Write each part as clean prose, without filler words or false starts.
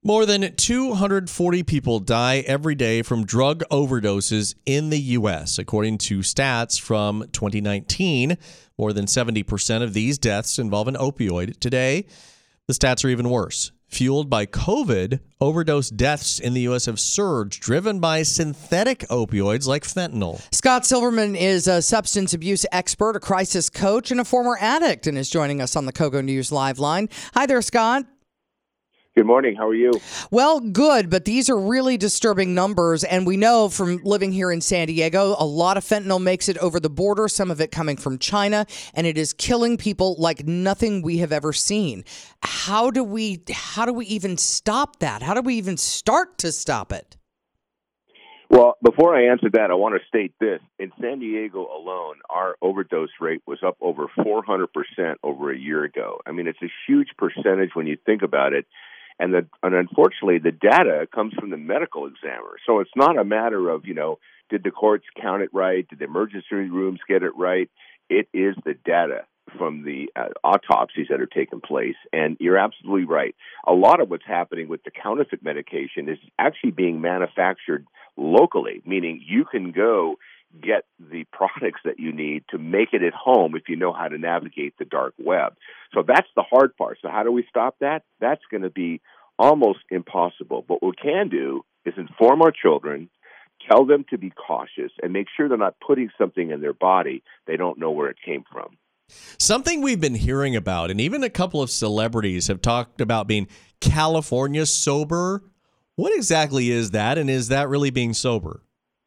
More than 240 people die every day from drug overdoses in the U.S., according to stats from 2019. More than 70% of these deaths involve an opioid. Today, the stats are even worse. Fueled by COVID, overdose deaths in the U.S. have surged, driven by synthetic opioids like fentanyl. Scott Silverman is a substance abuse expert, a crisis coach, and a former addict, and is joining us on the KOGO News Live line. Hi there, Scott. Good morning. How are you? Well, good, but these are really disturbing numbers, and we know from living here in San Diego, a lot of fentanyl makes it over the border, some of it coming from China, and it is killing people like nothing we have ever seen. How do we even stop that? How do we even start to stop it? Well, before I answer that, I want to state this. In San Diego alone, our overdose rate was up over 400% over a year ago. I mean, it's a huge percentage when you think about it. And unfortunately, the data comes from the medical examiner. So it's not a matter of, did the courts count it right? Did the emergency rooms get it right? It is the data from the autopsies that are taking place. And you're absolutely right. A lot of what's happening with the counterfeit medication is actually being manufactured locally, meaning you can go get the products that you need to make it at home if you know how to navigate the dark web. So that's the hard part. So how do we stop that? That's going to be almost impossible. But what we can do is inform our children, tell them to be cautious, and make sure they're not putting something in their body they don't know where it came from. Something we've been hearing about, and even a couple of celebrities have talked about being California sober. What exactly is that, and is that really being sober?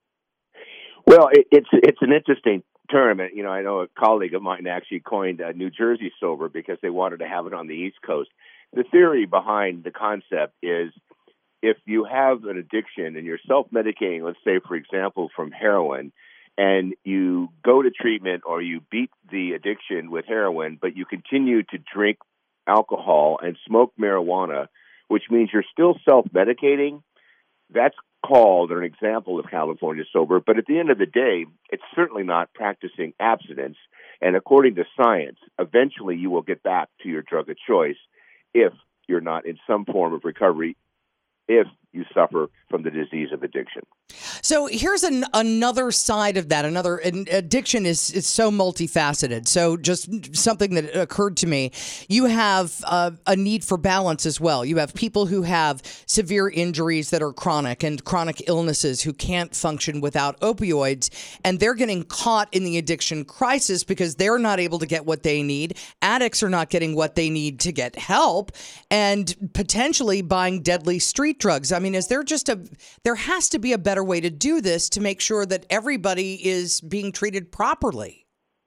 Well, it's an interesting term. I know a colleague of mine actually coined New Jersey sober because they wanted to have it on the East Coast. The theory behind the concept is if you have an addiction and you're self-medicating, let's say, for example, from heroin, and you go to treatment or you beat the addiction with heroin, but you continue to drink alcohol and smoke marijuana, which means you're still self-medicating, that's called an example of California sober. But at the end of the day, it's certainly not practicing abstinence. And according to science, eventually you will get back to your drug of choice if you're not in some form of recovery, if you suffer from the disease of addiction. So here's another side of that. Addiction is so multifaceted. So just something that occurred to me, you have a need for balance as well. You have people who have severe injuries that are chronic and chronic illnesses who can't function without opioids, and they're getting caught in the addiction crisis because they're not able to get what they need. Addicts are not getting what they need to get help, and potentially buying deadly street drugs. I mean, there has to be a better way to do this to make sure that everybody is being treated properly.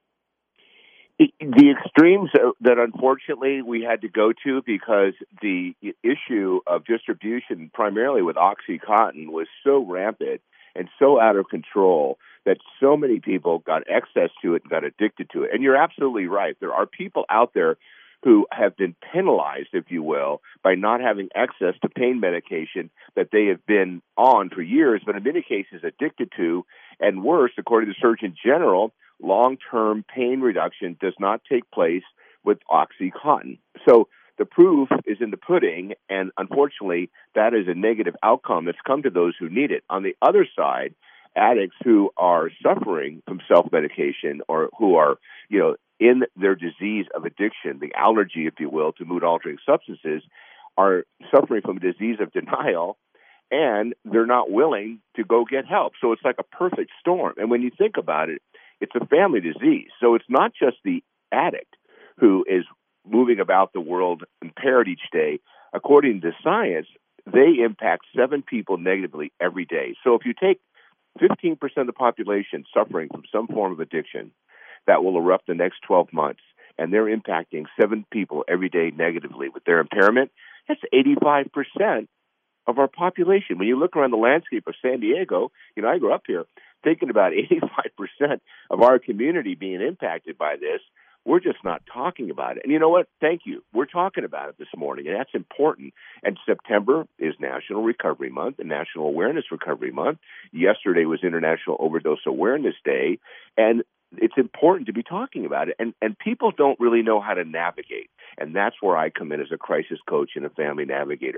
The extremes that unfortunately we had to go to because the issue of distribution, primarily with OxyContin, was so rampant and so out of control that so many people got access to it and got addicted to it. And you're absolutely right. There are people out there who have been penalized, if you will, by not having access to pain medication that they have been on for years, but in many cases addicted to. And worse, according to the Surgeon General, long-term pain reduction does not take place with OxyContin. So the proof is in the pudding, and unfortunately, that is a negative outcome that's come to those who need it. On the other side, addicts who are suffering from self-medication or who are, in their disease of addiction, the allergy, if you will, to mood-altering substances, are suffering from a disease of denial, and they're not willing to go get help. So it's like a perfect storm. And when you think about it, it's a family disease. So it's not just the addict who is moving about the world impaired each day. According to science, they impact 7 people negatively every day. So if you take 15% of the population suffering from some form of addiction, that will erupt the next 12 months, and they're impacting 7 people every day negatively with their impairment. That's 85% of our population. When you look around the landscape of San Diego, I grew up here, thinking about 85% of our community being impacted by this. We're just not talking about it. And you know what? Thank you. We're talking about it this morning, and that's important. And September is National Recovery Month and National Awareness Recovery Month. Yesterday was International Overdose Awareness Day, and it's important to be talking about it. And people don't really know how to navigate. And that's where I come in as a crisis coach and a family navigator.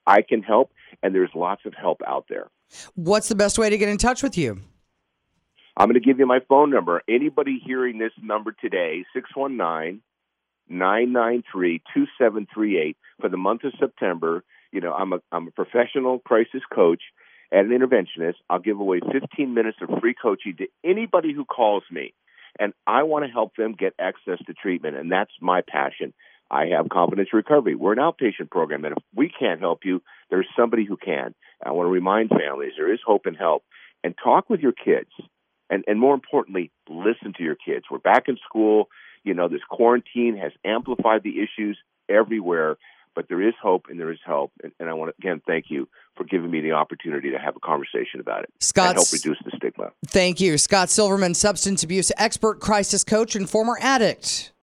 I can help, and there's lots of help out there. What's the best way to get in touch with you? I'm going to give you my phone number. Anybody hearing this number today, 619-993-2738 for the month of September. I'm a professional crisis coach and an interventionist. I'll give away 15 minutes of free coaching to anybody who calls me. And I want to help them get access to treatment, and that's my passion. I have Confidence Recovery. We're an outpatient program, and if we can't help you, there's somebody who can. I want to remind families there is hope and help. And talk with your kids. And more importantly, listen to your kids. We're back in school. This quarantine has amplified the issues everywhere, but there is hope and there is help. And I want to, again, thank you for giving me the opportunity to have a conversation about it and help reduce the stigma. Thank you. Scott Silverman, substance abuse expert, crisis coach, and former addict.